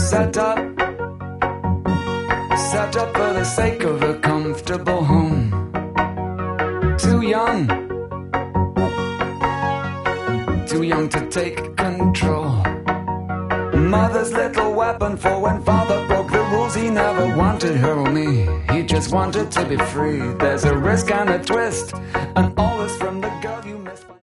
Set up for the sake of a comfortable home. Too young to take control. Mother's little weapon for when father broke the rules. He never wanted her or me, he just wanted to be free. There's a risk and a twist, and all is from the girl you missed.